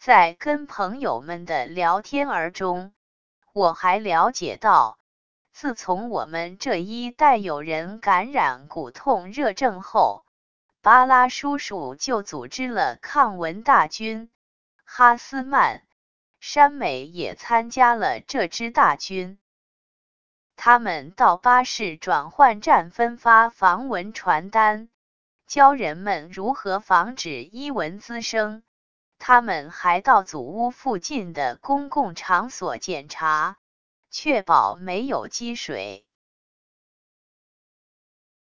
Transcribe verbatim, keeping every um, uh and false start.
在跟朋友们的聊天儿中，我还了解到，自从我们这一代有人感染骨痛热症后，巴拉叔叔就组织了抗蚊大军，哈斯曼、山美也参加了这支大军。他们到巴士转换站分发防蚊传单，教人们如何防止伊蚊滋生。他们还到祖屋附近的公共场所检查，确保没有积水。